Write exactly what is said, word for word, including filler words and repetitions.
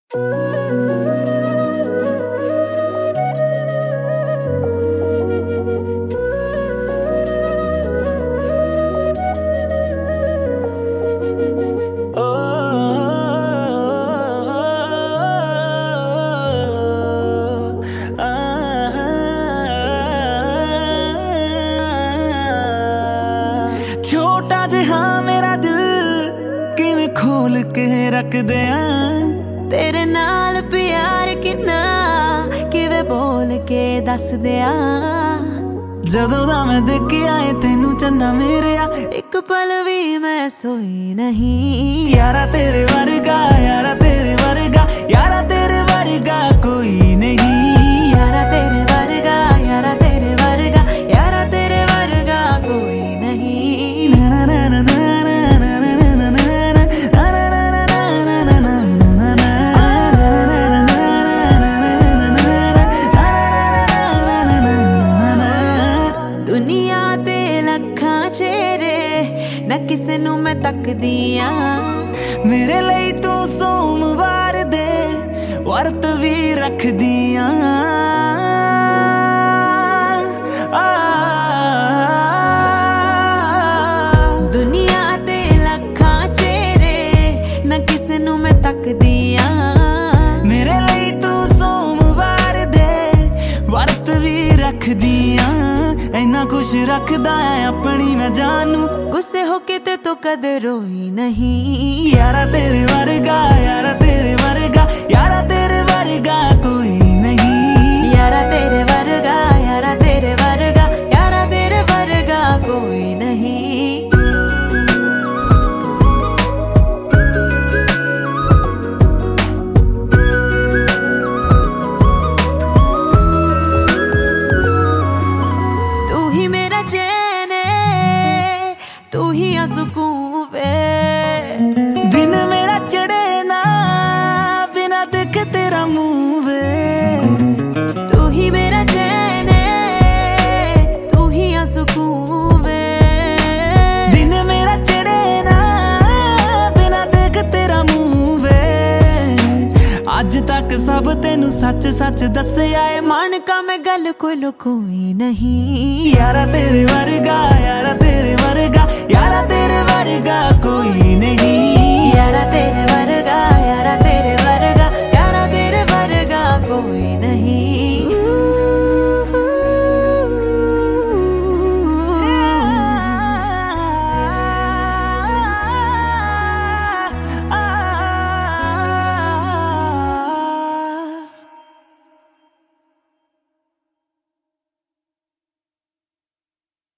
छोटा जिहा मेरा दिल किवें खोल के रख दिया तेरे नाल प्यार किन्ना किवें बोल के दस दिया जदों दा मैं देखिया ऐ तेनू चन्ना मेरेया एक पल भी मैं सोई नहीं यारा तेरे वर्गा यारा तेरे वर्गा यारा तेरे वर्गा कोई नहीं यारा तेरे वर्गा यारा तेरे वर्गा यारा तेरे वर्गा कोई नहीं ना ना ना ना ना किसे नू मैं तकदी आ मेरे लिए तू सोमवार दे वर्त भी रख दिया दुनिया ते लखां चेहरे ना किसे नू मैं तकदी आ मेरे लिए तू सोमवार दे वर्त भी रख दिया इन्ना कुछ रखदा है अपनी मैं जानू गुस्से होके ते तो कदे रोई नहीं यारा तेरे वर्गा यारा तेरे वर्गा यारा तेरे वर्गा कोई नहीं यारा तेरे वर्गा यारा तेरे वर्गा यारा तेरे वर्गा कोई नहीं तू ही आ सुकून वे दिन मेरा चढ़े ना बिना देख तेरा मुंह वे तू ही मेरा चैन तू ही आ सुकून वे दिन मेरा चढ़े ना बिना देख तेरा मुंह वे अज तक सब तेनू सच सच दस्या है मन का मैं गल कोई लुकोई नहीं यारा तेरे वर्गा यारा तेरे वर्गा यारा तेरे वर्गा कोई नहीं यारा तेरे वर्गा यारा तेरे